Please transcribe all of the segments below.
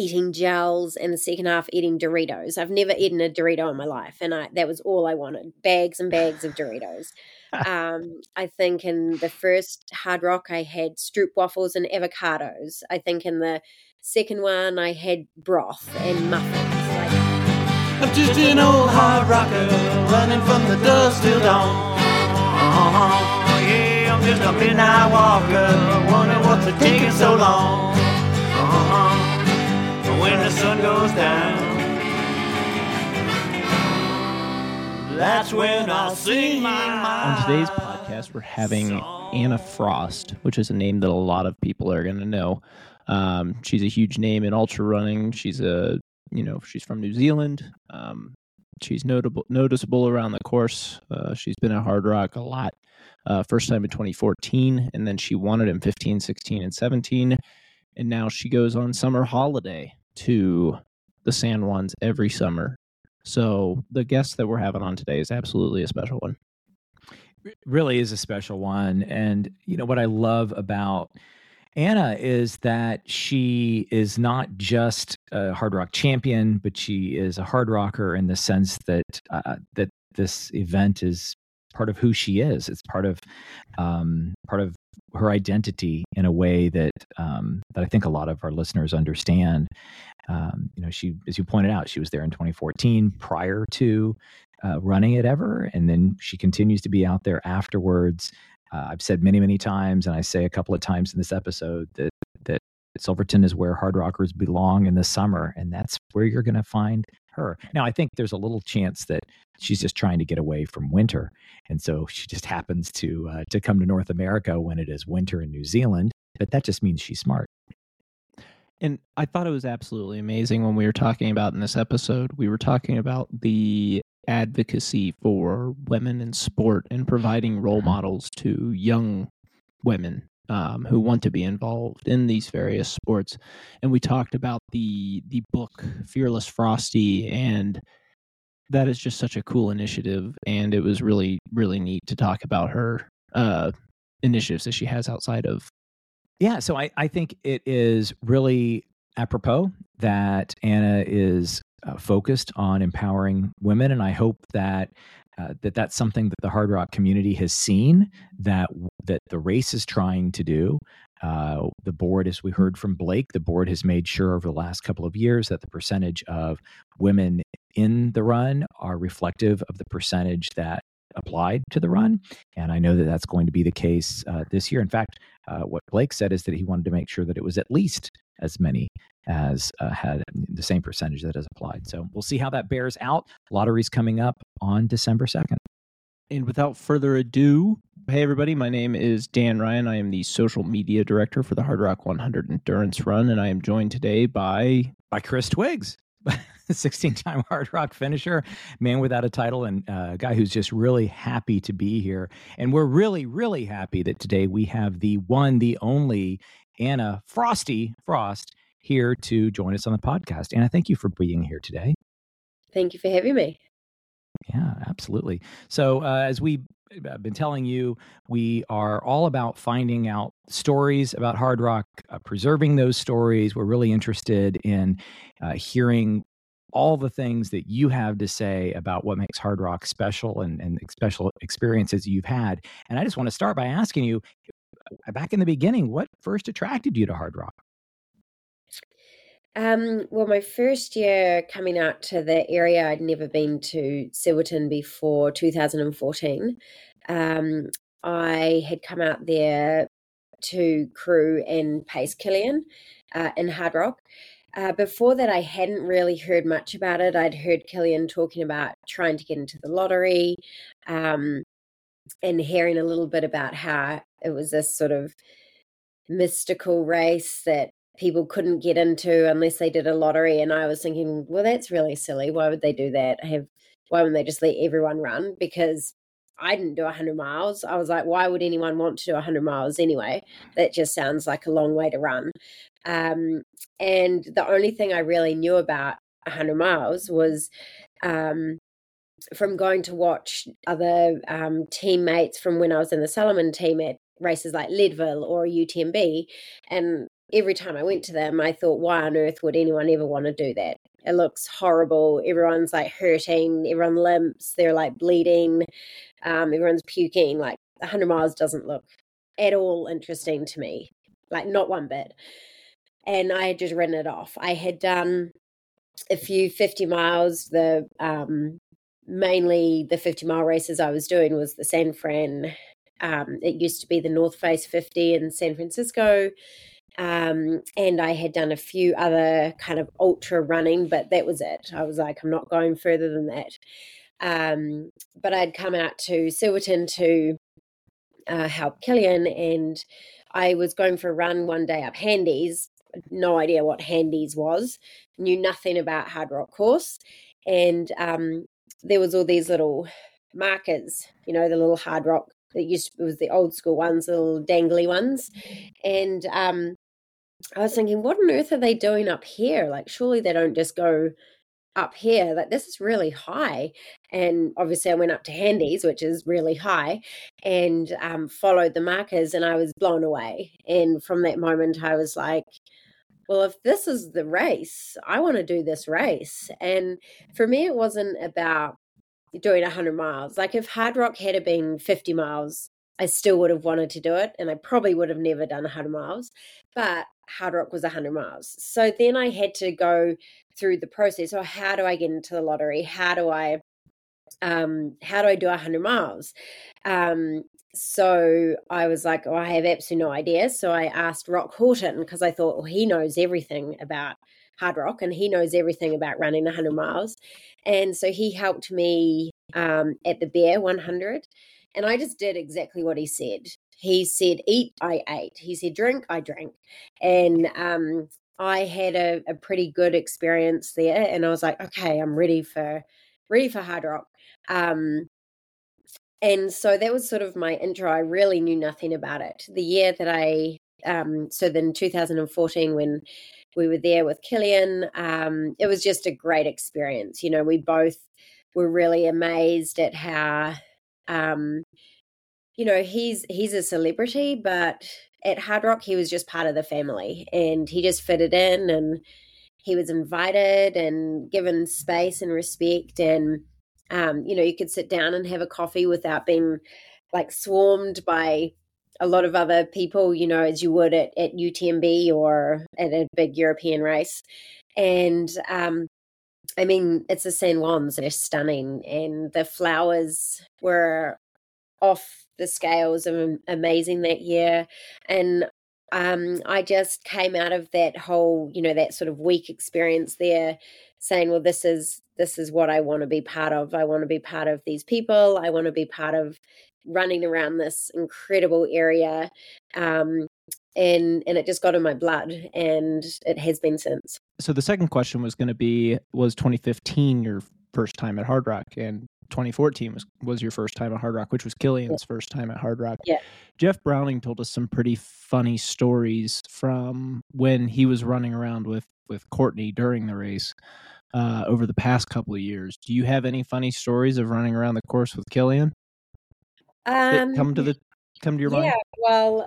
eating gels, and the second half eating Doritos. I've never eaten a Dorito in my life, and that was all I wanted, bags and bags of Doritos. I think in the first Hard Rock, I had stroop waffles and avocados. I think in the second one, I had broth and muffins. I'm just an old hard rocker, running from the dusk till dawn. Yeah, I'm just a midnight walker, wonder what's it taking so long. When the sun goes down, that's when I'll sing my mind. On today's podcast, we're having Anna Frost, which is a name that a lot of people are going to know. She's a huge name in ultra running. She's from New Zealand. She's noticeable around the course. She's been at Hard Rock a lot. First time in 2014, and then she won it in 15, 16, and 17. And now she goes on summer holiday to the San Juans every summer. So the guest that we're having on today is absolutely a special one. It really is a special one. And what I love about Anna is that she is not just a Hard Rock champion, but she is a Hard Rocker in the sense that that this event is part of who she is. It's part of her identity in a way that I think a lot of our listeners understand. She, as you pointed out, she was there in 2014 prior to running it ever, and then she continues to be out there afterwards. I've said many, many times, and I say a couple of times in this episode that Silverton is where Hard Rockers belong in the summer, and that's where you're going to find her. Now, I think there's a little chance that she's just trying to get away from winter, and so she just happens to come to North America when it is winter in New Zealand, but that just means she's smart. And I thought it was absolutely amazing when we were talking about in this episode, we were talking about the advocacy for women in sport and providing role models to young women who want to be involved in these various sports. And we talked about the book Fearless Frosty, and that is just such a cool initiative. And it was really, really neat to talk about her initiatives that she has outside of. Yeah, so I think it is really apropos that Anna is focused on empowering women, and I hope that that's something that the Hard Rock community has seen that the race is trying to do. The board, as we heard from Blake, the board has made sure over the last couple of years that the percentage of women in the run are reflective of the percentage that applied to the run, and I know that that's going to be the case this year. In fact, what Blake said is that he wanted to make sure that it was at least as many as had the same percentage that has applied. So we'll see how that bears out. Lottery's coming up on December 2nd. And without further ado, hey everybody, my name is Dan Ryan. I am the social media director for the Hard Rock 100 Endurance Run, and I am joined today by Chris Twiggs, 16-time Hard Rock finisher, man without a title, and a guy who's just really happy to be here. And we're really, really happy that today we have the one, the only Anna Frost here to join us on the podcast. Anna, thank you for being here today. Thank you for having me. Yeah, absolutely. So as we've been telling you, we are all about finding out stories about Hard Rock, preserving those stories. We're really interested in hearing all the things that you have to say about what makes Hard Rock special and special experiences you've had. And I just want to start by asking you, back in the beginning, what first attracted you to Hard Rock? Well, my first year coming out to the area, I'd never been to Silverton before 2014. I had come out there to crew and pace Kilian in Hard Rock. Before that, I hadn't really heard much about it. I'd heard Kilian talking about trying to get into the lottery and hearing a little bit about how it was this sort of mystical race that people couldn't get into unless they did a lottery. And I was thinking, well, that's really silly. Why would they do that? Why wouldn't they just let everyone run? Because I didn't do 100 miles. I was like, why would anyone want to do 100 miles anyway? That just sounds like a long way to run. And the only thing I really knew about 100 miles was from going to watch other teammates from when I was in the Salomon team at races like Leadville or UTMB. And every time I went to them, I thought, why on earth would anyone ever want to do that? It looks horrible. Everyone's like hurting. Everyone limps. They're like bleeding. Everyone's puking. Like 100 miles doesn't look at all interesting to me, like not one bit. And I had just written it off. I had done a few 50 miles. The mainly the 50-mile races I was doing was the San Fran. It used to be the North Face 50 in San Francisco. And I had done a few other kind of ultra running, but that was it. I was like, I'm not going further than that. But I'd come out to Silverton to help Kilian, and I was going for a run one day up Handies. No idea what Handies was, knew nothing about Hard Rock course. And there was all these little markers, the little Hard Rock that it was the old school ones, the little dangly ones. And I was thinking, what on earth are they doing up here? Like, surely they don't just go up here. Like, this is really high. And obviously I went up to Handies, which is really high, and followed the markers, and I was blown away. And from that moment I was like, well, if this is the race, I want to do this race. And for me, it wasn't about doing 100 miles. Like, if Hard Rock had been 50 miles, I still would have wanted to do it, and I probably would have never done 100 miles, but Hard Rock was 100 miles. So then I had to go through the process. So how do I get into the lottery? How do I do 100 miles? So I was like, I have absolutely no idea. So I asked Rock Horton, because I thought, well, he knows everything about Hard Rock and he knows everything about running 100 miles. And so he helped me at the Bear 100. And I just did exactly what he said. He said, eat, I ate. He said, drink, I drank. And I had a pretty good experience there. And I was like, okay, I'm ready for Hard Rock. And so that was sort of my intro. I really knew nothing about it. The year that so then 2014, when we were there with Kilian, it was just a great experience. We both were really amazed at how, he's a celebrity, but at Hard Rock, he was just part of the family, and he just fitted in, and he was invited and given space and respect. And you could sit down and have a coffee without being like swarmed by a lot of other people, as you would at UTMB or at a big European race. And it's the San Juans that are stunning, and the flowers were off the scales of amazing that year. And I just came out of that whole, that sort of week experience there saying, well, this is what I want to be part of. I want to be part of these people. I want to be part of running around this incredible area. And it just got in my blood, and it has been since. So the second question was going to be, was 2015 your first time at Hard Rock? And 2014 was your first time at Hard Rock, which was Kilian's first time at Hard Rock. Yeah. Jeff Browning told us some pretty funny stories from when he was running around with Courtney during the race over the past couple of years. Do you have any funny stories of running around the course with Kilian? Come to your mind? Yeah, well,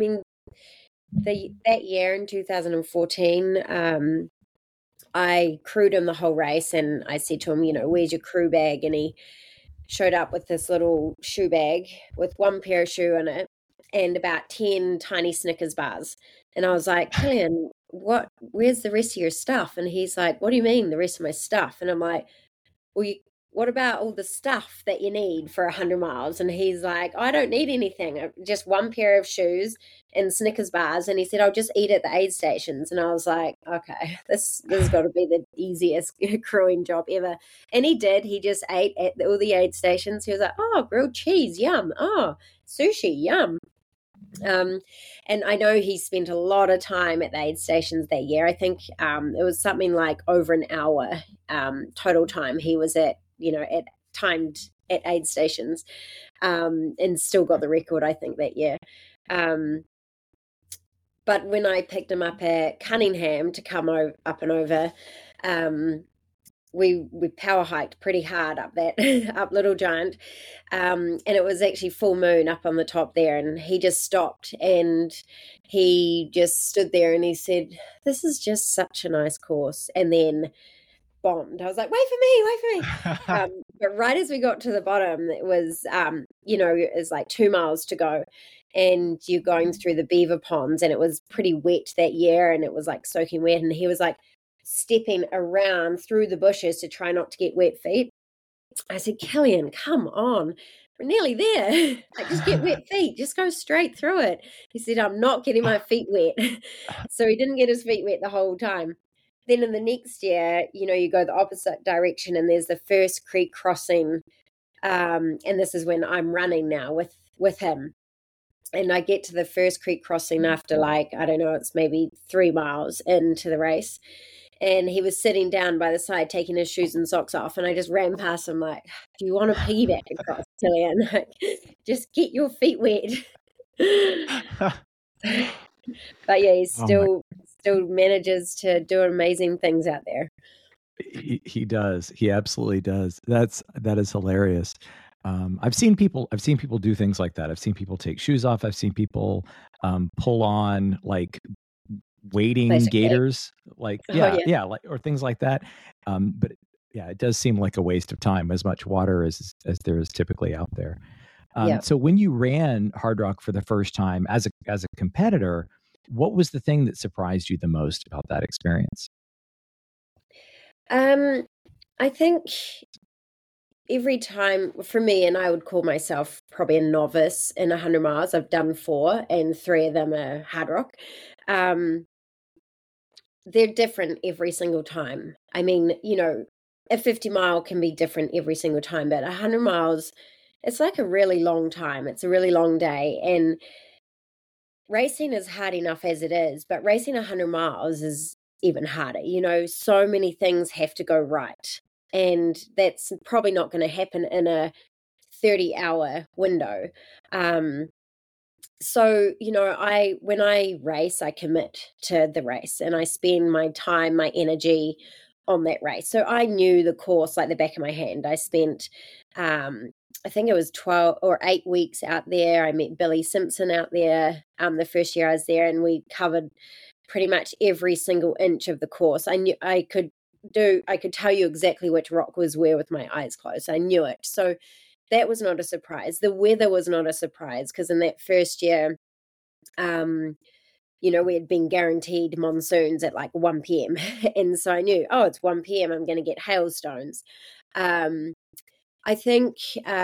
that year in 2014, I crewed him the whole race, and I said to him, where's your crew bag? And he showed up with this little shoe bag with one pair of shoe in it and about 10 tiny Snickers bars. And I was like, Kilian, where's the rest of your stuff? And he's like, what do you mean the rest of my stuff? And I'm like, well, what about all the stuff that you need for 100 miles? And he's like, I don't need anything, just one pair of shoes and Snickers bars. And he said, I'll just eat at the aid stations. And I was like, okay, this has got to be the easiest crewing job ever. And he did. He just ate at all the aid stations. He was like, oh, grilled cheese, yum. Oh, sushi, yum. And I know he spent a lot of time at the aid stations that year. I think it was something like over an hour total time he was at aid stations, and still got the record, I think, that year. But when I picked him up at Cunningham to come up and over, we power hiked pretty hard up that up Little Giant, and it was actually full moon up on the top there, and he just stopped and he just stood there and he said, "This is just such a nice course," and then bombed. I was like, wait for me. But right as we got to the bottom, it was, it's like 2 miles to go, and you're going through the beaver ponds, and it was pretty wet that year, and it was like soaking wet, and he was like stepping around through the bushes to try not to get wet feet. I said, Killian, come on. We're nearly there. Like, just get wet feet. Just go straight through it. He said, I'm not getting my feet wet. So he didn't get his feet wet the whole time. Then in the next year, you go the opposite direction, and there's the first creek crossing. And this is when I'm running now with him. And I get to the first creek crossing after, like, I don't know, it's maybe 3 miles into the race. And he was sitting down by the side, taking his shoes and socks off. And I just ran past him like, do you want to piggyback across, Killian? Like, just get your feet wet. But yeah, he still manages to do amazing things out there. He does. He absolutely does. That is hilarious. I've seen people do things like that. I've seen people take shoes off. I've seen people pull on like wading gaiters, like like, or things like that. But yeah, it does seem like a waste of time, as much water as there is typically out there. So when you ran Hard Rock for the first time as a competitor, what was the thing that surprised you the most about that experience? I think every time for me, and I would call myself probably a novice in 100 miles. I've done 4, and 3 of them are Hard Rock. They're different every single time. I mean, a 50 mile can be different every single time, but 100 miles, it's like a really long time. It's a really long day, and racing is hard enough as it is, but racing 100 miles is even harder. So many things have to go right, and that's probably not going to happen in a 30-hour window. So, when I race, I commit to the race, and I spend my time, my energy on that race. So I knew the course like the back of my hand. I spent, I think it was 12 or 8 weeks out there. I met Billy Simpson out there the first year I was there, and we covered pretty much every single inch of the course. I knew I could tell you exactly which rock was where with my eyes closed. I knew it. So that was not a surprise. The weather was not a surprise, because in that first year, we had been guaranteed monsoons at like 1 p.m. And so I knew, it's 1 p.m. I'm going to get hailstones. I think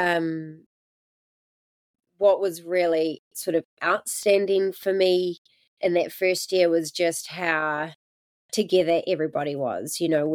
what was really sort of outstanding for me in that first year was just how together everybody was.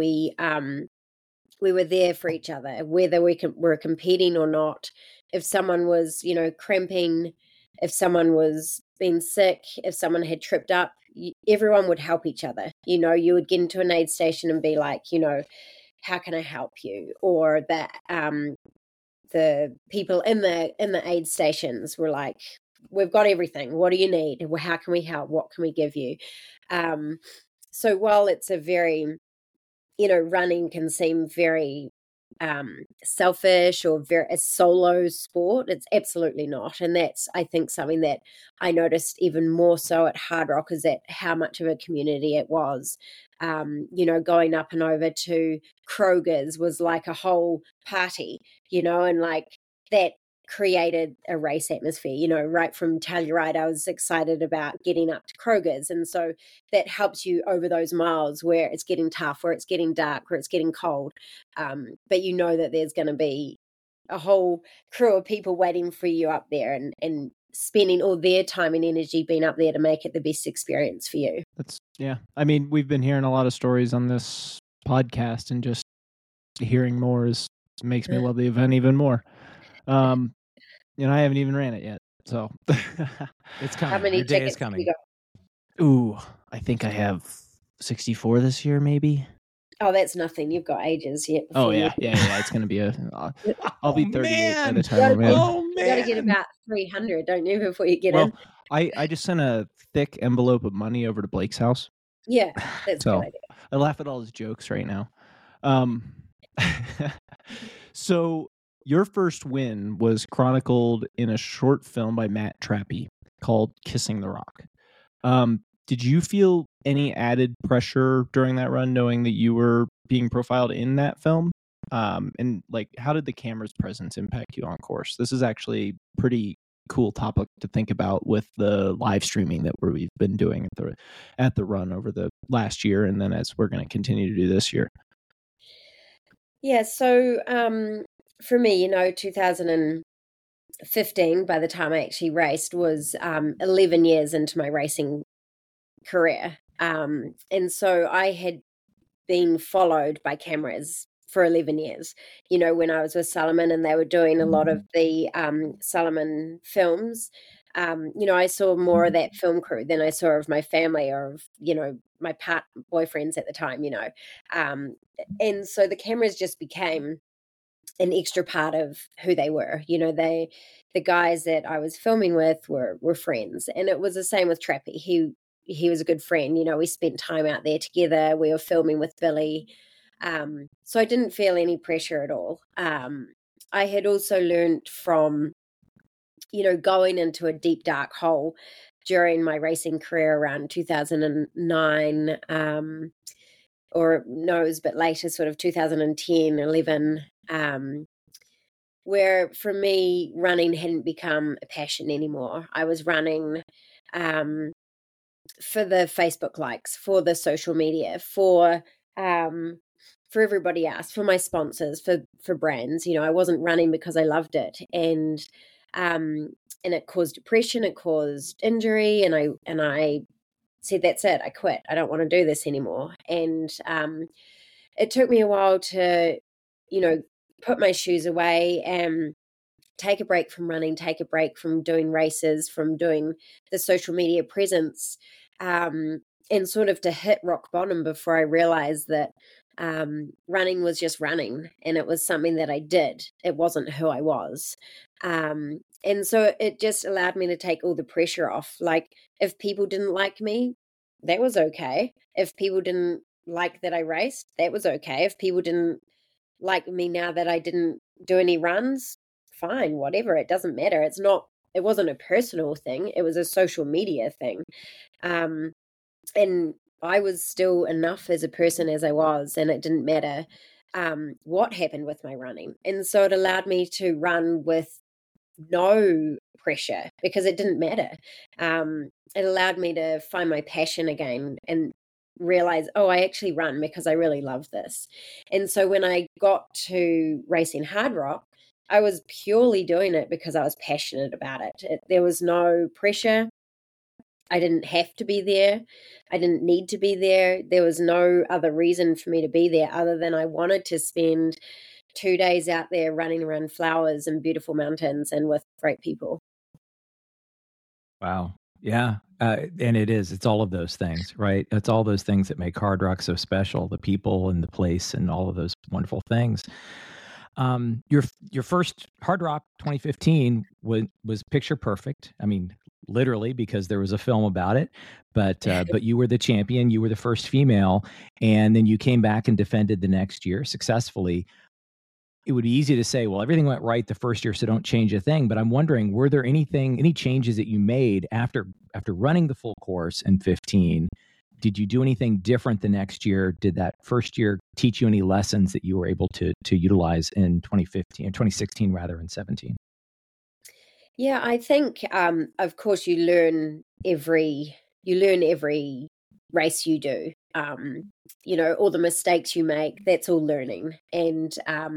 We were there for each other, whether we were competing or not. If someone was, cramping, if someone was being sick, if someone had tripped up, everyone would help each other. You would get into an aid station and be like, how can I help you? Or that the people in the aid stations were like, we've got everything. What do you need? How can we help? What can we give you? So while it's a very, running can seem very selfish or very a solo sport, it's absolutely not. And that's, I think, something that I noticed even more so at Hard Rock, is that how much of a community it was. Going up and over to Kroger's was like a whole party, and like that created a race atmosphere. Right from Telluride, I was excited about getting up to Kroger's, and so that helps you over those miles where it's getting tough, where it's getting dark, where it's getting cold, but that there's going to be a whole crew of people waiting for you up there, and spending all their time and energy being up there to make it the best experience for you. I mean, we've been hearing a lot of stories on this podcast, and just hearing more makes me love the event even more. I haven't even ran it yet, so it's coming. How many Your day tickets is coming. you got? Ooh, I think I have 64 this year, maybe. Oh, that's nothing. You've got ages yet. Oh yeah. It's gonna be I'll be 38 by the time. You got to get about 300, don't you, before you get in? I just sent a thick envelope of money over to Blake's house. Yeah, that's a good idea. I laugh at all his jokes right now. So your first win was chronicled in a short film by Matt Trappy called Kissing the Rock. Did you feel any added pressure during that run, knowing that you were being profiled in that film? And like, how did the camera's presence impact you on course? This is actually pretty cool topic to think about with the live streaming that we've been doing at the run over the last year, and then as we're going to continue to do this year. Yeah, so for me, 2015, by the time I actually raced, was 11 years into my racing career. And so I had been followed by cameras for 11 years, when I was with Salomon and they were doing a lot of the Salomon films. I saw more of that film crew than I saw of my family or of, my boyfriends at the time, and so the cameras just became an extra part of who they were. The guys that I was filming with were friends, and it was the same with Trappy. He was a good friend. We spent time out there together. We were filming with Billy. So I didn't feel any pressure at all. I had also learned from, going into a deep, dark hole during my racing career around 2009, or no, it was a bit later, sort of 2010, 11, where for me, running hadn't become a passion anymore. I was running for the Facebook likes, for the social media, for everybody else, for my sponsors, for brands. I wasn't running because I loved it, and it caused depression, it caused injury, and I said, that's it, I quit. I don't want to do this anymore. And it took me a while to, put my shoes away and take a break from running, take a break from doing races, from doing the social media presence, and sort of to hit rock bottom before I realized that running was just running, and it was something that I did. It wasn't who I was. And so it just allowed me to take all the pressure off. Like, if people didn't like me, that was okay. If people didn't like that I raced, that was okay. If people didn't like me now that I didn't do any runs, fine, whatever. It doesn't matter. It wasn't a personal thing. It was a social media thing. And I was still enough as a person as I was, and it didn't matter what happened with my running. And so it allowed me to run with no pressure because it didn't matter. It allowed me to find my passion again and realize, I actually run because I really love this. And so when I got to racing Hardrock, I was purely doing it because I was passionate about it. There was no pressure. I didn't have to be there. I didn't need to be there. There was no other reason for me to be there other than I wanted to spend 2 days out there running around flowers and beautiful mountains and with great people. Wow. Yeah. And it's all of those things, right? It's all those things that make Hardrock so special, the people and the place and all of those wonderful things. Your first Hardrock 2015 was picture perfect. I mean, literally, because there was a film about it, but you were the champion, you were the first female, and then you came back and defended the next year successfully. It would be easy to say, well, everything went right the first year, so don't change a thing. But I'm wondering, were there any changes that you made after running the full course in 15? Did you do anything different the next year? Did that first year teach you any lessons that you were able to utilize in 2016 rather, in 17? Yeah, I think, of course, you learn every race you do. All the mistakes you make, that's all learning. And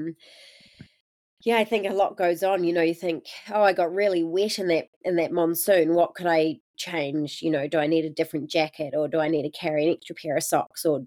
I think a lot goes on. You think, I got really wet in that monsoon. What could I change? Do I need a different jacket, or do I need to carry an extra pair of socks? Or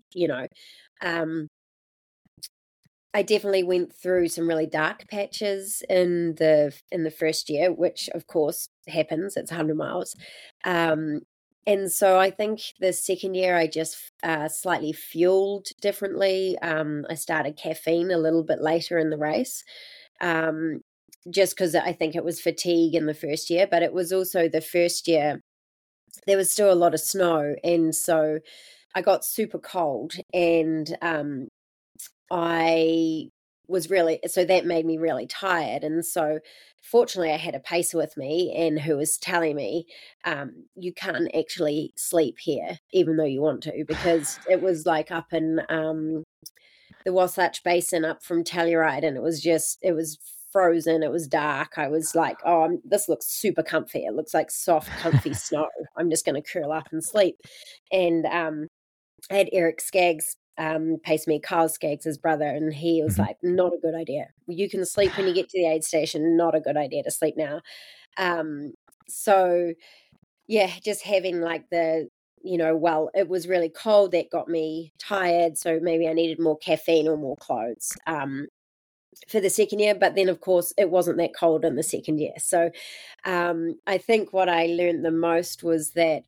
I definitely went through some really dark patches in the first year, which of course happens. It's 100 miles. And so I think the second year I just slightly fueled differently. I started caffeine a little bit later in the race, just because I think it was fatigue in the first year, but it was also the first year there was still a lot of snow. And so I got super cold, and I so that made me really tired. And so fortunately I had a pacer with me and who was telling me, you can't actually sleep here, even though you want to, because it was like up in the Wasatch Basin up from Telluride, and it was frozen. It was dark. I was like, oh, this looks super comfy. It looks like soft, comfy snow. I'm just going to curl up and sleep. And I had Eric Skaggs pace me, Kyle Skaggs, his brother, and he was like, not a good idea. You can sleep when you get to the aid station. Not a good idea to sleep now. So yeah, just having like it was really cold. That got me tired. So maybe I needed more caffeine or more clothes for the second year. But then, of course, it wasn't that cold in the second year. So I think what I learned the most was that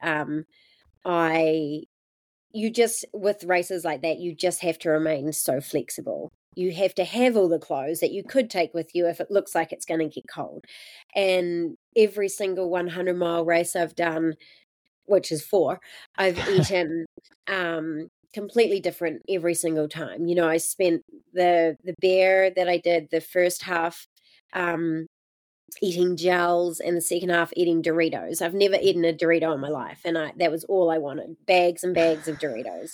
with races like that, you just have to remain so flexible. You have to have all the clothes that you could take with you if it looks like it's going to get cold. And every single 100-mile race I've done, which is 4, I've eaten completely different every single time. I spent the bear that I did the first half eating gels and the second half eating Doritos. I've never eaten a Dorito in my life, and that was all I wanted, bags and bags of Doritos.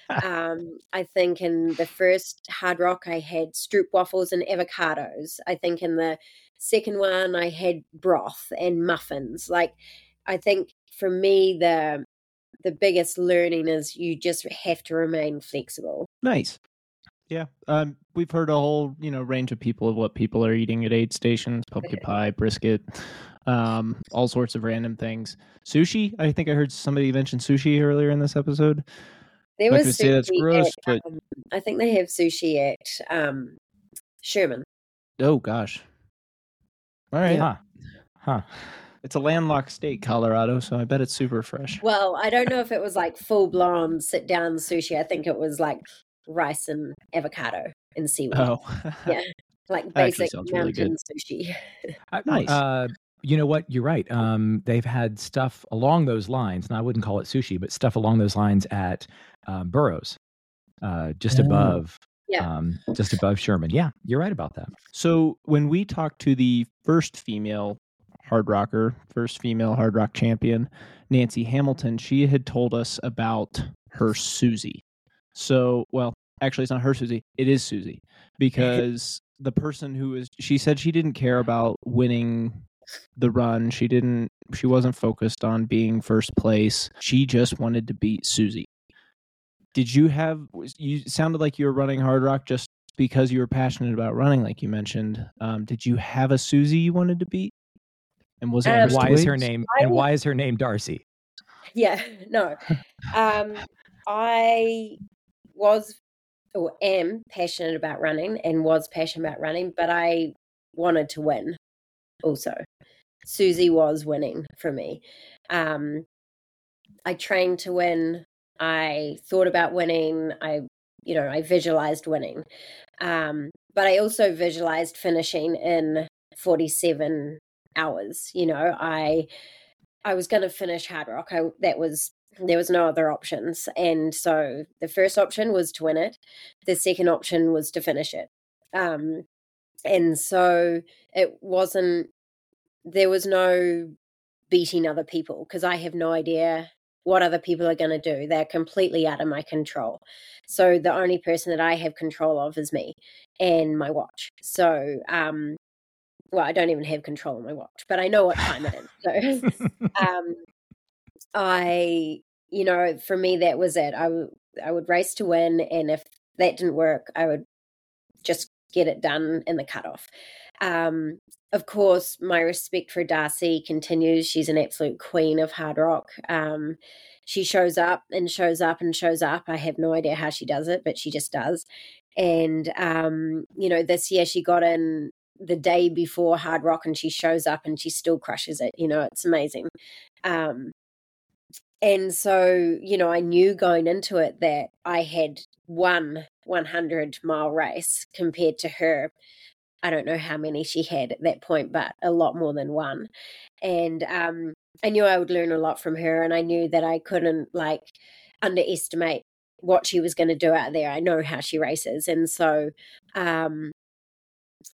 I think in the first Hard Rock I had Stroop waffles and avocados. I think in the second one I had broth and muffins. Like, I think for me the biggest learning is you just have to remain flexible. Nice. Yeah. We've heard a whole, range of people of what people are eating at aid stations, pumpkin pie, brisket, all sorts of random things. Sushi. I think I heard somebody mention sushi earlier in this episode. There was sushi that's gross, but I think they have sushi at Sherman. Oh gosh. All right. Yeah. Huh. It's a landlocked state, Colorado, so I bet it's super fresh. Well, I don't know if it was like full-blown sit-down sushi. I think it was like rice and avocado and seaweed. Oh. Yeah. Like basic mountain sushi. Nice. You know what? You're right. They've had stuff along those lines, and I wouldn't call it sushi, but stuff along those lines at Burroughs, just above Sherman. Yeah, you're right about that. So when we talked to the first female hard rock champion, Nancy Hamilton, she had told us about her Susie. So, well, actually it's not her Susie, it is Susie, because the person she said she didn't care about winning the run. She wasn't focused on being first place. She just wanted to beat Susie. You sounded like you were running hard rock just because you were passionate about running, like you mentioned. Did you have a Susie you wanted to beat? And was it why is her name Darcy? Yeah, no. I was or am passionate about running and was passionate about running, but I wanted to win also. Susie was winning for me. I trained to win. I thought about winning. I visualized winning. But I also visualized finishing in 47 hours. I was going to finish Hard Rock. There was no other options. And so the first option was to win it. The second option was to finish it. And so there was no beating other people, because I have no idea what other people are going to do. They're completely out of my control. So the only person that I have control of is me and my watch. So, well, I don't even have control of my watch, but I know what time it is. So, for me, that was it. I would race to win. And if that didn't work, I would just get it done in the cutoff. Of course, my respect for Darcy continues. She's an absolute queen of hard rock. She shows up and shows up and shows up. I have no idea how she does it, but she just does. And, this year she got in the day before hard rock and she shows up and she still crushes it. It's amazing. And so, I knew going into it that I had one 100-mile race compared to her. I don't know how many she had at that point, but a lot more than one. And I knew I would learn a lot from her, and I knew that I couldn't underestimate what she was going to do out there. I know how she races. And so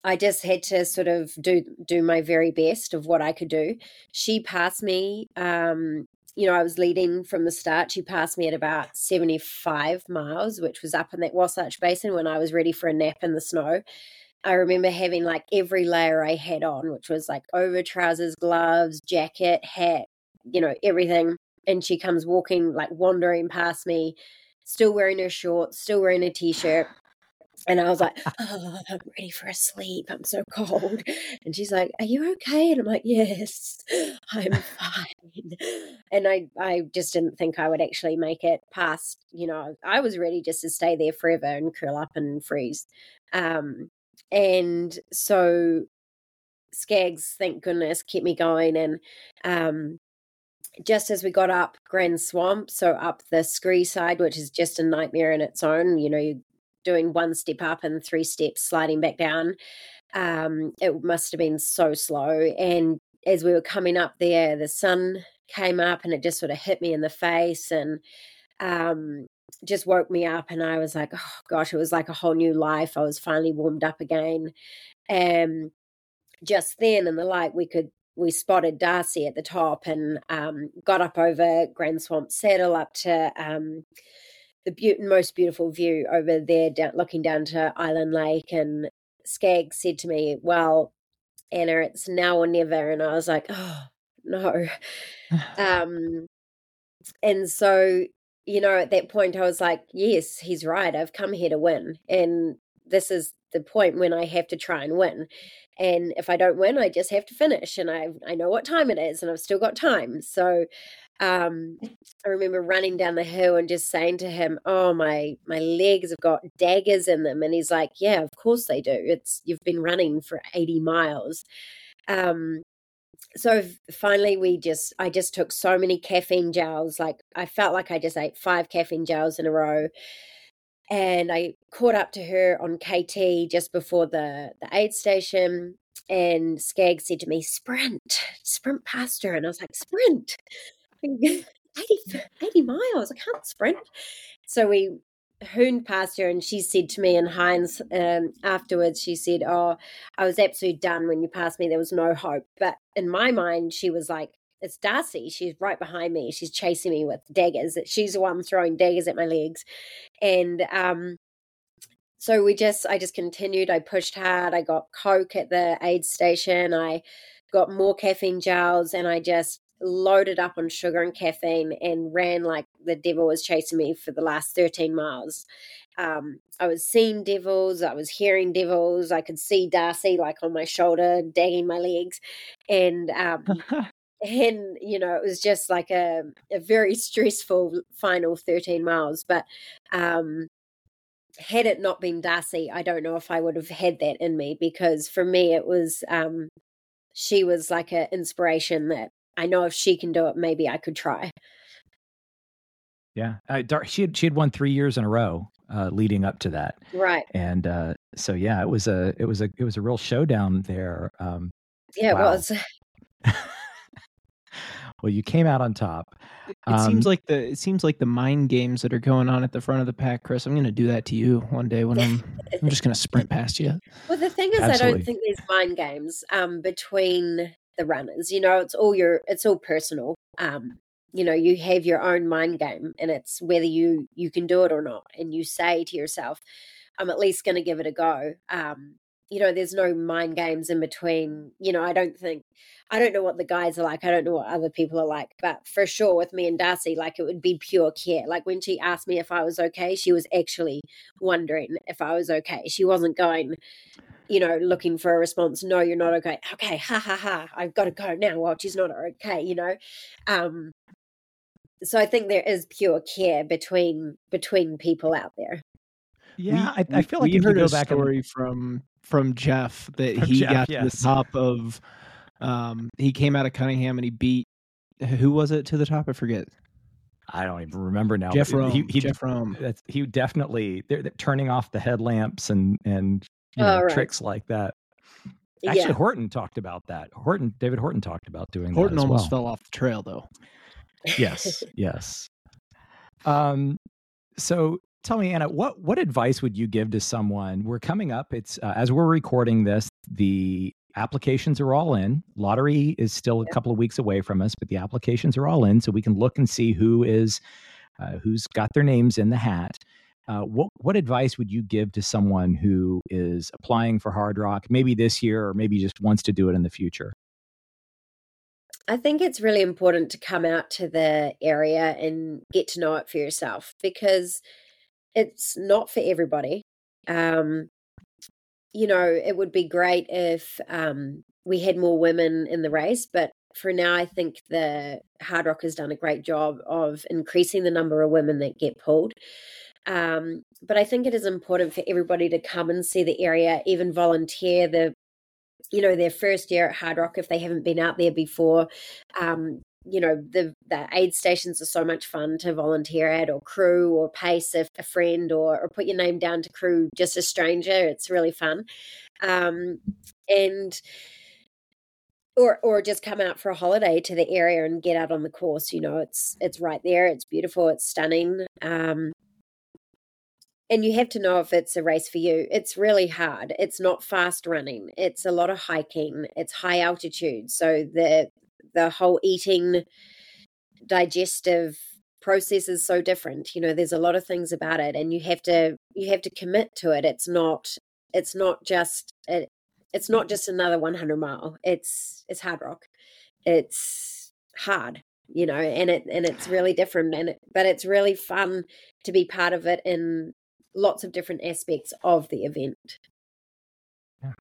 I just had to sort of do my very best of what I could do. She passed me, I was leading from the start. She passed me at about 75 miles, which was up in that Wasatch Basin when I was ready for a nap in the snow. I remember having like every layer I had on, which was like over trousers, gloves, jacket, hat, everything. And she comes walking, like wandering past me, still wearing her shorts, still wearing a t-shirt. And I was like, oh, I'm ready for a sleep. I'm so cold. And she's like, are you okay? And I'm like, yes, I'm fine. And I just didn't think I would actually make it past, I was ready just to stay there forever and curl up and freeze. And so Skaggs, thank goodness, kept me going. And just as we got up Grand Swamp, so up the Scree side, which is just a nightmare in its own, you're doing one step up and 3 steps sliding back down. It must have been so slow. And as we were coming up there, the sun came up and it just sort of hit me in the face and just woke me up. And I was like, oh gosh, it was like a whole new life. I was finally warmed up again. And just then in the light, we spotted Darcy at the top and got up over Grand Swamp Saddle up to the most beautiful view over there, looking down to Island Lake. And Skaggs said to me, well, Anna, it's now or never. And I was like, oh, no. And so, at that point I was like, yes, he's right. I've come here to win. And this is the point when I have to try and win. And if I don't win, I just have to finish. And I know what time it is and I've still got time. So I remember running down the hill and just saying to him, oh, my legs have got daggers in them. And he's like, yeah, of course they do. You've been running for 80 miles. So finally I just took so many caffeine gels. Like I felt like I just ate 5 caffeine gels in a row. And I caught up to her on KT just before the aid station. And Skaggs said to me, sprint past her. And I was like, sprint? 80 miles, I can't sprint. So we hooned past her and she said to me in Hines afterwards, she said, oh, I was absolutely done when you passed me. There was no hope. But in my mind, she was like, it's Darcy. She's right behind me. She's chasing me with daggers. She's the one throwing daggers at my legs. And so I just continued. I pushed hard. I got Coke at the aid station. I got more caffeine gels and I just loaded up on sugar and caffeine and ran like the devil was chasing me for the last 13 miles. I was seeing devils. I was hearing devils. I could see Darcy like on my shoulder, dagging my legs. And it was just like a very stressful final 13 miles. But had it not been Darcy, I don't know if I would have had that in me, because for me it was she was like an inspiration that I know if she can do it, maybe I could try. Yeah, she had won 3 years in a row leading up to that, right? And so yeah, it was a real showdown there. Yeah, wow. It was. Well, you came out on top. It seems like the mind games that are going on at the front of the pack, Chris. I'm going to do that to you one day when I'm just going to sprint past you. Well, the thing is, absolutely. I don't think there's mind games between the runners. It's all personal. You have your own mind game, and it's whether you can do it or not. And you say to yourself, I'm at least going to give it a go. There's no mind games in between. I don't know what the guys are like. I don't know what other people are like, but for sure with me and Darcy, like it would be pure care. Like when she asked me if I was okay, she was actually wondering if I was okay. She wasn't going, looking for a response. No, you're not okay. Okay. Ha ha ha. I've got to go now. Well, she's not okay, So I think there is pure care between people out there. Yeah. I feel like you heard a story from Jeff that he got to the top of, he came out of Cunningham and he beat, who was it to the top? I forget. I don't even remember now. Jeff Rome. Jeff Rome. He definitely, they're turning off the headlamps and right. Tricks like that. Actually, Horton talked about that. David Horton talked about doing Horton that as almost fell off the trail though. Yes. So tell me, Anna, what advice would you give to someone? We're coming up. It's as we're recording this, The applications are all in. Lottery is still a couple of weeks away from us, but the applications are all in, so we can look and see who's got their names in the hat. What advice would you give to someone who is applying for Hard Rock, maybe this year or maybe just wants to do it in the future? I think it's really important to come out to the area and get to know it for yourself, because it's not for everybody. It would be great if we had more women in the race, but for now, I think the Hard Rock has done a great job of increasing the number of women that get pulled. But I think it is important for everybody to come and see the area, even volunteer their first year at Hard Rock if they haven't been out there before. The aid stations are so much fun to volunteer at, or crew, or pace a friend, or put your name down to crew just a stranger. It's really fun. Or just come out for a holiday to the area and get out on the course. It's right there. It's beautiful. It's stunning. And you have to know if it's a race for you. It's really hard. It's not fast running. It's a lot of hiking. It's high altitude. So the whole eating, digestive process is so different. There's a lot of things about it, and you have to commit to it. It's not just another 100 mile. It's Hard Rock. It's hard, and it's really different. But it's really fun to be part of it in lots of different aspects of the event. Yeah.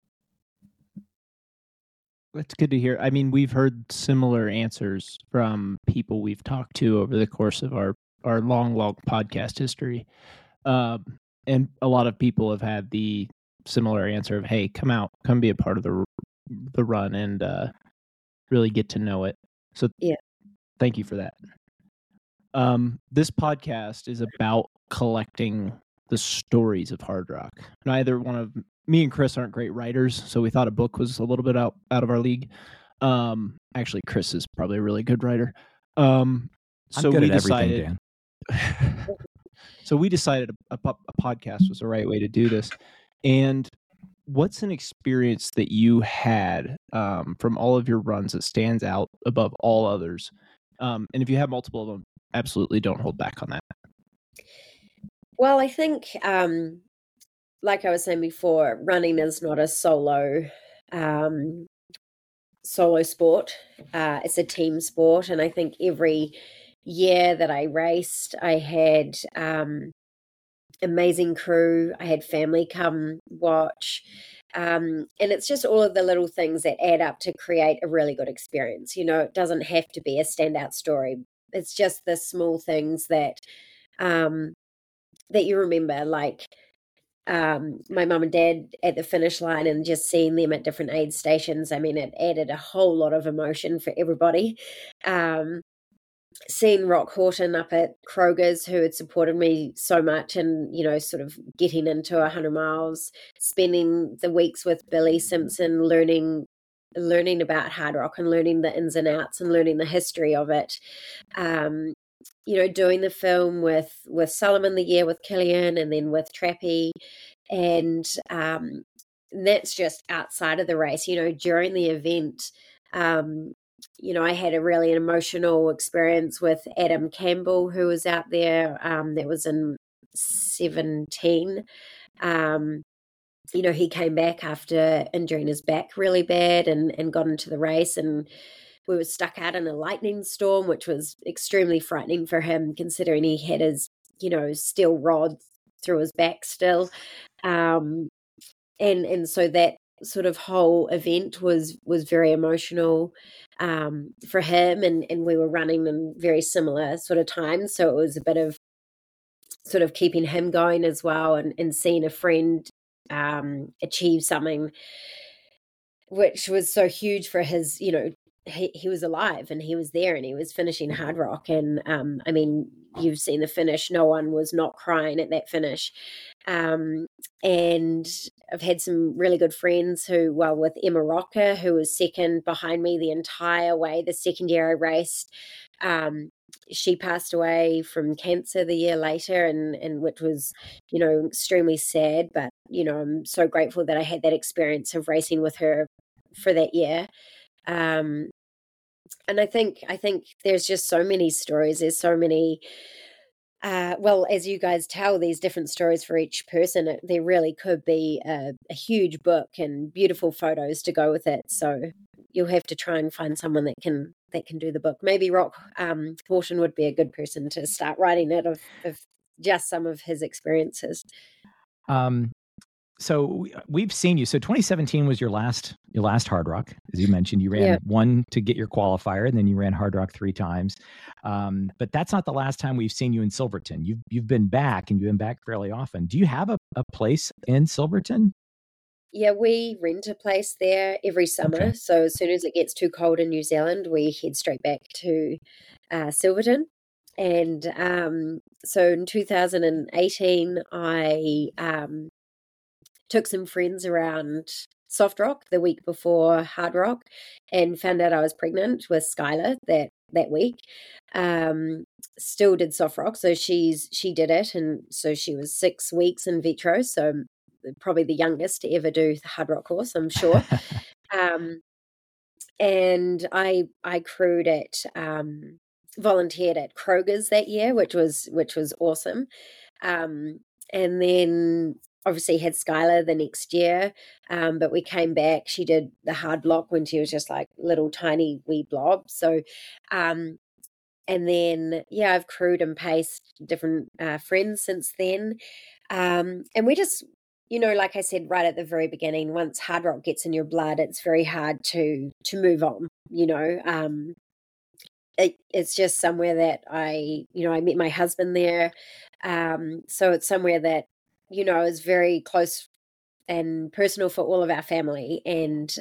That's good to hear. I mean, we've heard similar answers from people we've talked to over the course of our long podcast history. And a lot of people have had the similar answer of, hey, come be a part of the run and really get to know it. So yeah, thank you for that. This podcast is about collecting the stories of Hard Rock. Neither one of me and Chris aren't great writers, so we thought a book was a little bit out of our league. Actually, Chris is probably a really good writer. I'm good at everything, Dan. So we decided a podcast was the right way to do this. And what's an experience that you had from all of your runs that stands out above all others? And if you have multiple of them, absolutely don't hold back on that. Well, I think, like I was saying before, running is not a solo sport. It's a team sport. And I think every year that I raced, I had amazing crew. I had family come watch. And it's just all of the little things that add up to create a really good experience. It doesn't have to be a standout story. It's just the small things that you remember, like my mum and dad at the finish line and just seeing them at different aid stations. I mean, it added a whole lot of emotion for everybody. Seeing Rock Horton up at Kroger's, who had supported me so much, and sort of getting into 100 miles, spending the weeks with Billy Simpson, learning about Hard Rock and learning the ins and outs and learning the history of it. Doing the film with Solomon the year with Killian, and then with Trappy, and that's just outside of the race. During the event, I had a really emotional experience with Adam Campbell, who was out there. That was in 2017. He came back after injuring his back really bad and got into the race, and we were stuck out in a lightning storm, which was extremely frightening for him, considering he had his, steel rod through his back still. And so that sort of whole event was very emotional for him, and we were running in very similar sort of times, so it was a bit of sort of keeping him going as well, and seeing a friend achieve something which was so huge for his, he was alive and he was there and he was finishing Hard Rock. And I mean, you've seen the finish. No one was not crying at that finish. And I've had some really good friends with Emma Rocker, who was second behind me the entire way. The second year I raced, she passed away from cancer the year later, and which was, extremely sad. But I'm so grateful that I had that experience of racing with her for that year. And I think there's just so many stories. There's so many, well, as you guys tell these different stories for each person, there really could be a huge book and beautiful photos to go with it. So you'll have to try and find someone that can do the book. Maybe Rock Horton would be a good person to start writing it of just some of his experiences. So we've seen you. So 2017 was your last Hard Rock, as you mentioned. You ran one to get your qualifier, and then you ran Hard Rock 3 times. But that's not the last time we've seen you in Silverton. You've been back, and you've been back fairly often. Do you have a place in Silverton? Yeah, we rent a place there every summer. Okay. So as soon as it gets too cold in New Zealand, we head straight back to Silverton. And so in 2018, I took some friends around Soft Rock the week before Hard Rock and found out I was pregnant with Skylar that week. Still did Soft Rock, so she did it, and so she was 6 weeks in vitro, so probably the youngest to ever do the Hard Rock course, I'm sure. And I crewed at volunteered at Kroger's that year, which was awesome. And then obviously had Skylar the next year, but we came back. She did the hard block when she was just like little tiny wee blob. So, and then I've crewed and paced different friends since then, and we just, like I said right at the very beginning, once Hard Rock gets in your blood, it's very hard to move on. It's just somewhere that I met my husband there, so it's somewhere that is very close and personal for all of our family. And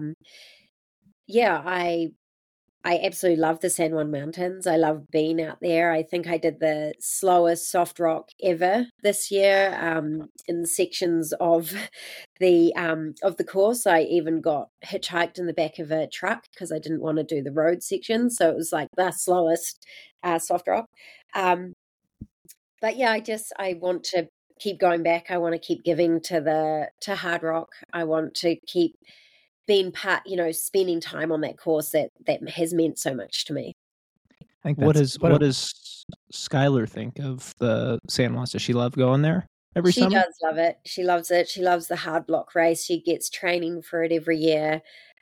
I absolutely love the San Juan Mountains. I love being out there. I think I did the slowest soft rock ever this year in sections of the course. I even got hitchhiked in the back of a truck because I didn't want to do the road section. So it was like the slowest soft rock. But yeah, I want to keep going back. I want to keep giving to Hard Rock. I want to keep being part, spending time on that course that has meant so much to me. I think what does Skylar think of the San Juan? Does she love going there every summer? She does love it. She loves it. She loves the hard block race. She gets training for it every year.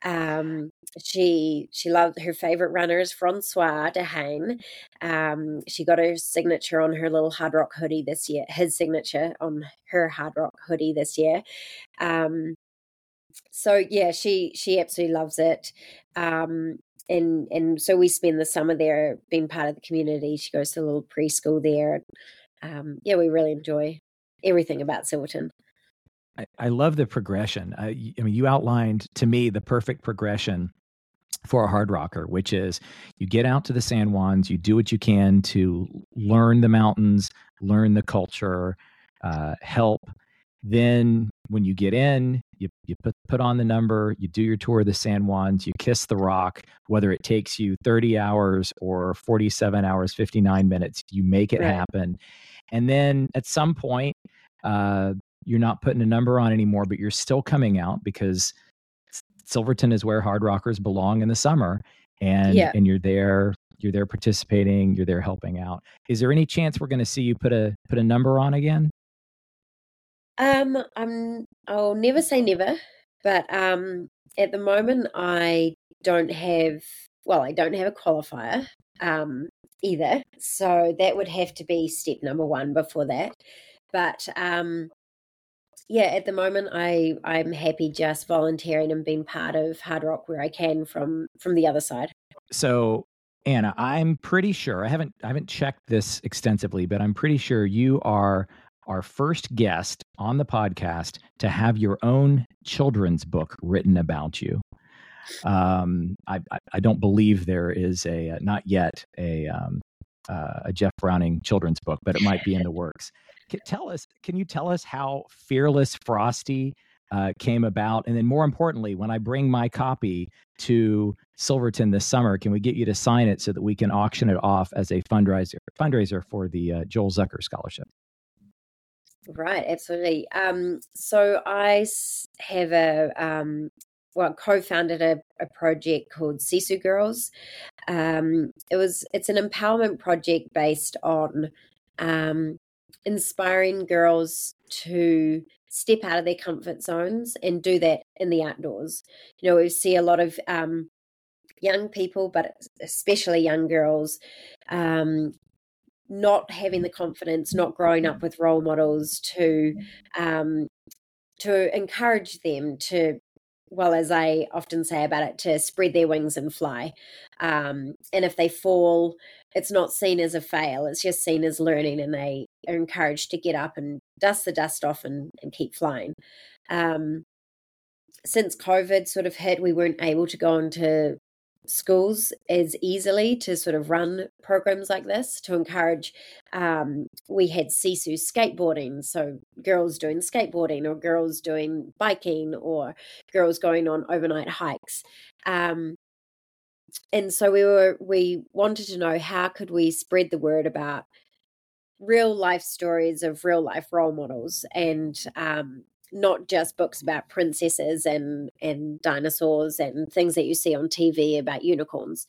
She loved, her favorite runner is Francois Dehane. She got her signature on her little Hard Rock hoodie this year, his signature on her Hard Rock hoodie this year. So yeah, she absolutely loves it. And so we spend the summer there being part of the community. She goes to a little preschool there. We really enjoy everything about Silverton. I love the progression. I mean, you outlined to me the perfect progression for a hard rocker, which is you get out to the San Juans, you do what you can to learn the mountains, learn the culture, help. Then when you get in, you put on the number, you do your tour of the San Juans, you kiss the rock, whether it takes you 30 hours or 47 hours, 59 minutes, you make it happen. And then at some point, you're not putting a number on anymore, but you're still coming out because Silverton is where hard rockers belong in the summer. And you're there participating, you're there helping out. Is there any chance we're going to see you put a number on again? I'll never say never, but at the moment I don't have a qualifier either. So that would have to be step number 1 before that. But at the moment I'm happy just volunteering and being part of Hard Rock where I can from the other side. So Anna, I'm pretty sure, I haven't checked this extensively, but I'm pretty sure you are our first guest on the podcast to have your own children's book written about you. I don't believe there is not yet a Jeff Browning children's book, but it might be in the works. Can you tell us how Fearless Frosty came about? And then more importantly, when I bring my copy to Silverton this summer, can we get you to sign it so that we can auction it off as a fundraiser for the Joel Zucker Scholarship? Right, absolutely. So I have co-founded a project called Sisu Girls. It's an empowerment project based on inspiring girls to step out of their comfort zones and do that in the outdoors. We see a lot of young people, but especially young girls, not having the confidence, not growing up with role models to encourage them to, well, as I often say about it, to spread their wings and fly. And if they fall, it's not seen as a fail, it's just seen as learning, and they are encouraged to get up and dust the dust off and keep flying. Since COVID sort of hit, we weren't able to go into schools as easily to sort of run programs like this to encourage. We had Sisu skateboarding, so girls doing skateboarding, or girls doing biking, or girls going on overnight hikes. And so we wanted to know, how could we spread the word about real life stories of real life role models, and not just books about princesses and dinosaurs and things that you see on TV about unicorns,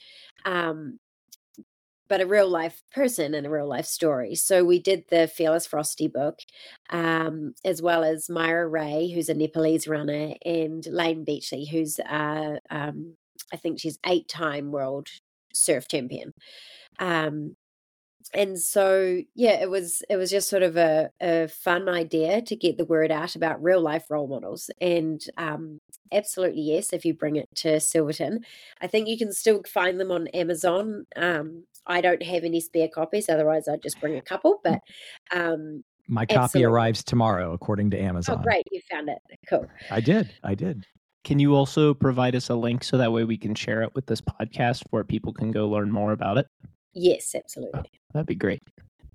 but a real life person and a real life story. So we did the Fearless Frosty book, as well as Myra Ray, who's a Nepalese runner, and Lane Beachley, who's I think she's 8-time world surf champion. And so, yeah, it was just sort of a fun idea to get the word out about real life role models. And absolutely, yes, if you bring it to Silverton, I think you can still find them on Amazon. I don't have any spare copies, otherwise I'd just bring a couple. But my copy arrives tomorrow, according to Amazon. Oh, great, you found it. Cool. I did. Can you also provide us a link so that way we can share it with this podcast where people can go learn more about it? Yes, absolutely. Oh, that'd be great.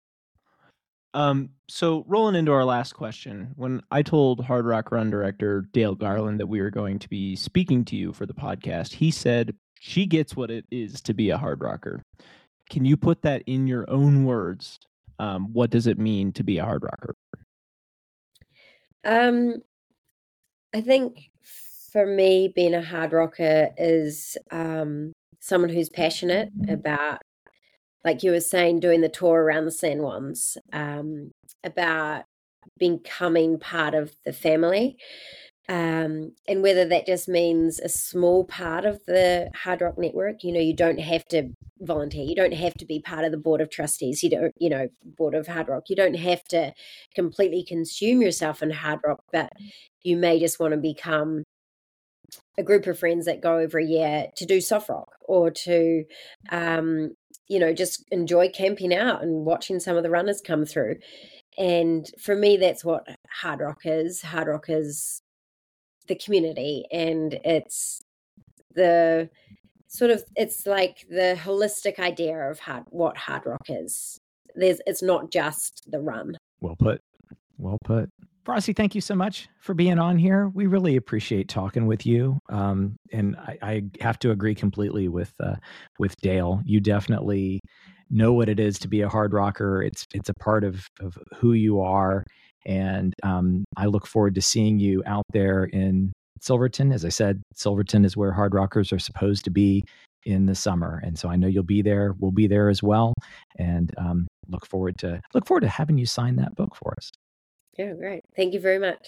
So rolling into our last question, when I told Hard Rock Run director Dale Garland that we were going to be speaking to you for the podcast, he said she gets what it is to be a hard rocker. Can you put that in your own words? What does it mean to be a hard rocker? I think for me, being a hard rocker is someone who's passionate about, like you were saying, doing the tour around the San Juans, about becoming part of the family. And whether that just means a small part of the Hard Rock Network, you don't have to volunteer. You don't have to be part of the board of trustees. Board of Hard Rock. You don't have to completely consume yourself in Hard Rock, but you may just want to become a group of friends that go every year to do soft rock, or to, just enjoy camping out and watching some of the runners come through. And for me, that's what Hard Rock is. Hard Rock is the community, and it's the it's like the holistic idea of what Hard Rock is. It's not just the run. Well put. Frosty, thank you so much for being on here. We really appreciate talking with you. And I have to agree completely with Dale. You definitely know what it is to be a hard rocker. It's a part of who you are. And I look forward to seeing you out there in Silverton. As I said, Silverton is where hard rockers are supposed to be in the summer. And so I know you'll be there. We'll be there as well. And look forward to having you sign that book for us. Yeah, great. Thank you very much.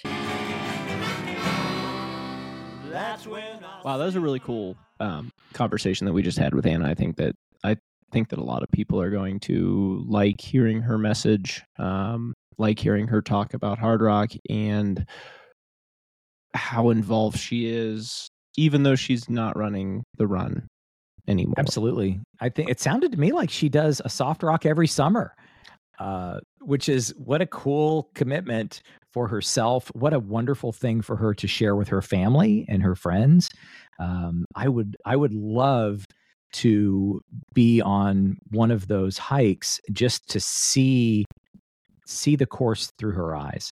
Wow, that was a really cool conversation that we just had with Anna. I think that a lot of people are going to like hearing her message, like hearing her talk about hard rock and how involved she is, even though she's not running the run anymore. Absolutely. I think it sounded to me like she does a soft rock every summer. Which is what a cool commitment for herself. What a wonderful thing for her to share with her family and her friends. I would love to be on one of those hikes just to see the course through her eyes.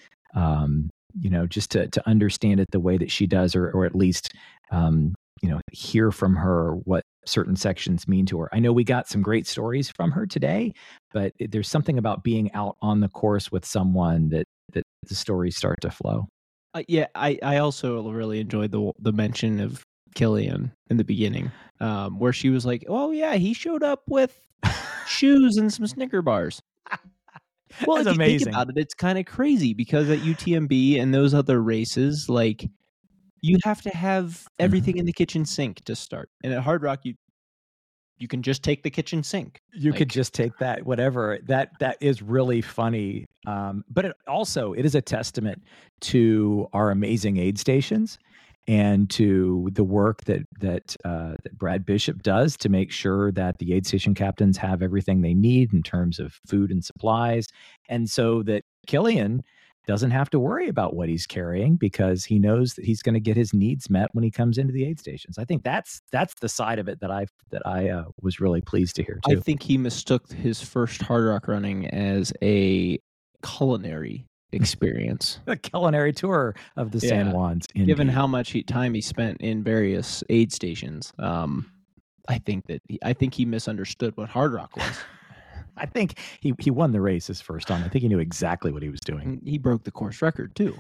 Just to understand it the way that she does, or at least, hear from her what certain sections mean to her. I know we got some great stories from her today, but there's something about being out on the course with someone that the stories start to flow. Yeah, I also really enjoyed the mention of Killian in the beginning, where she was like, "Oh yeah, he showed up with shoes and some Snicker bars." Well, That's if you think amazing. about it, it's kind of crazy because at UTMB and those other races, like you have to have everything in the kitchen sink to start, and at Hard Rock, you can just take the kitchen sink. You could just take that, whatever. That is really funny. But it is a testament to our amazing aid stations and to the work that Brad Bishop does to make sure that the aid station captains have everything they need in terms of food and supplies, and so that Killian doesn't have to worry about what he's carrying because he knows that he's going to get his needs met when he comes into the aid stations. I think that's the side of it that I was really pleased to hear too. I think he mistook his first Hard Rock running as a culinary experience. A culinary tour of the San Juans. Indeed. Given how much time he spent in various aid stations, I think he misunderstood what Hard Rock was. I think he won the race his first time. I think he knew exactly what he was doing. He broke the course record too.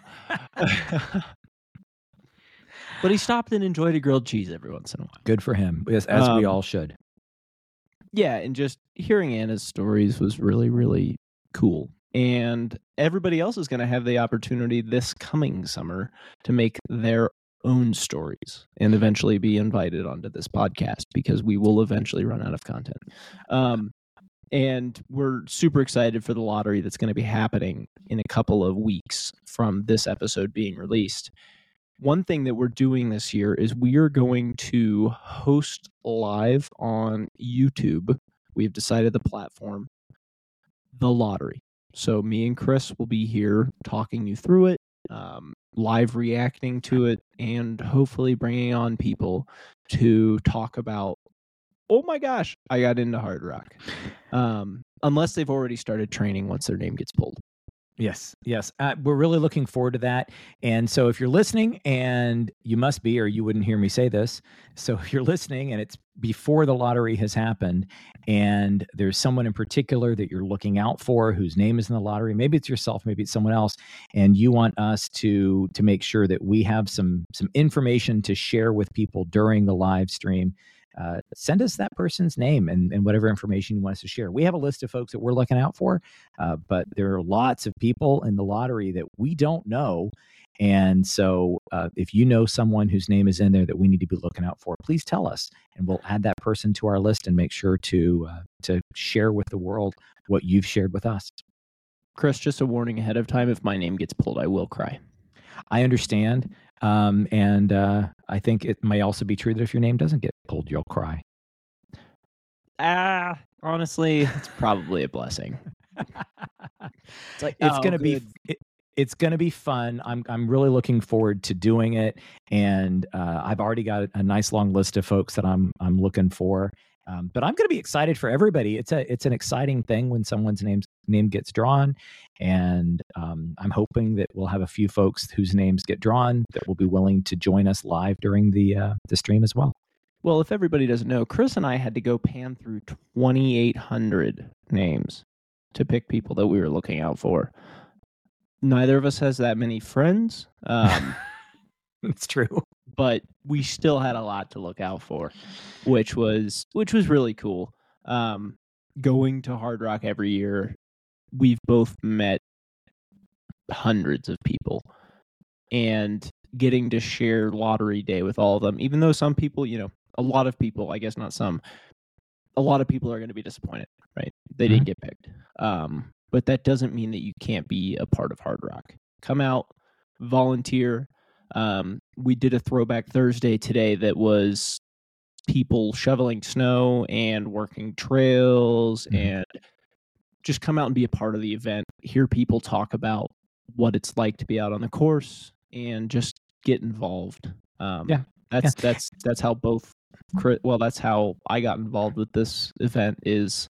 But he stopped and enjoyed a grilled cheese every once in a while. Good for him, as we all should. Yeah, and just hearing Anna's stories was really, really cool. And everybody else is going to have the opportunity this coming summer to make their own stories and eventually be invited onto this podcast because we will eventually run out of content. And we're super excited for the lottery that's going to be happening in a couple of weeks from this episode being released. One thing that we're doing this year is we are going to host live on YouTube. We've decided the platform, the lottery. So me and Chris will be here talking you through it, live reacting to it, and hopefully bringing on people to talk about, oh my gosh, I got into Hard Rock. Unless they've already started training once their name gets pulled. Yes. We're really looking forward to that. And so if you're listening, and you must be, or you wouldn't hear me say this. So if you're listening and it's before the lottery has happened and there's someone in particular that you're looking out for whose name is in the lottery, maybe it's yourself, maybe it's someone else, and you want us to make sure that we have some information to share with people during the live stream, send us that person's name and whatever information you want us to share. We have a list of folks that we're looking out for, but there are lots of people in the lottery that we don't know. And so if you know someone whose name is in there that we need to be looking out for, please tell us, and we'll add that person to our list and make sure to share with the world what you've shared with us. Chris, just a warning ahead of time, if my name gets pulled, I will cry. I understand. And I think it may also be true that if your name doesn't get pulled, you'll cry. Honestly, it's probably a blessing. It's like it's going to be fun. I'm really looking forward to doing it, and I've already got a nice long list of folks that I'm looking for. But I'm going to be excited for everybody. It's an exciting thing when someone's name gets drawn, and I'm hoping that we'll have a few folks whose names get drawn that will be willing to join us live during the stream as well. Well, if everybody doesn't know, Chris and I had to go pan through 2,800 names to pick people that we were looking out for. Neither of us has that many friends. It's true. But we still had a lot to look out for, which was really cool. Going to Hard Rock every year, we've both met hundreds of people, and getting to share lottery day with all of them, even though some people, a lot of people, I guess not some, a lot of people are going to be disappointed, right? They didn't get picked. But that doesn't mean that you can't be a part of Hard Rock. Come out, volunteer. We did a Throwback Thursday today that was people shoveling snow and working trails, and just come out and be a part of the event, hear people talk about what it's like to be out on the course, and just get involved. That's how both. Well, that's how I got involved with this event. Is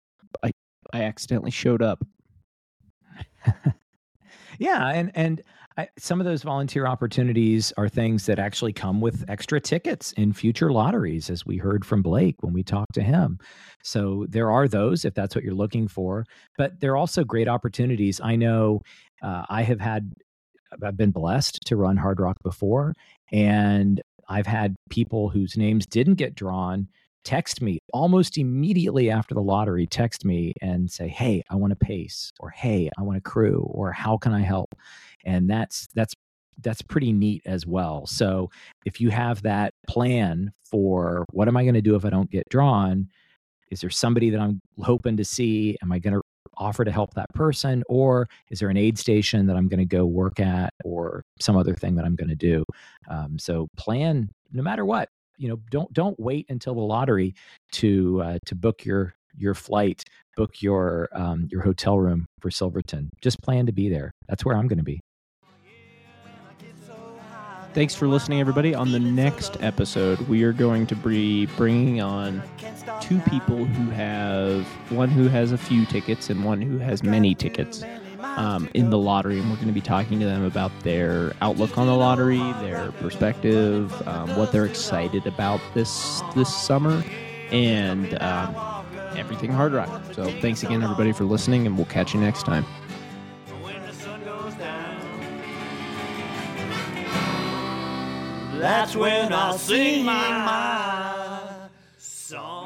I accidentally showed up. Yeah, and Some of those volunteer opportunities are things that actually come with extra tickets in future lotteries, as we heard from Blake when we talked to him. So there are those if that's what you're looking for. But there are also great opportunities. I know I've been blessed to run Hard Rock before, and I've had people whose names didn't get drawn text me almost immediately after the lottery, text me and say, "Hey, I want to pace," or "Hey, I want to crew," or "How can I help?" And that's pretty neat as well. So if you have that plan for what am I going to do if I don't get drawn? Is there somebody that I'm hoping to see? Am I going to offer to help that person? Or is there an aid station that I'm going to go work at, or some other thing that I'm going to do? So plan no matter what. Don't wait until the lottery to book your flight, book your hotel room for Silverton. Just plan to be there. That's where I'm going to be. Thanks for listening, everybody. On the next episode, we are going to be bringing on two people one who has a few tickets and one who has many tickets in the lottery, and we're going to be talking to them about their outlook on the lottery, their perspective, what they're excited about this summer, and everything Hard Rock. So thanks again, everybody, for listening, and we'll catch you next time. That's when I'll sing my song.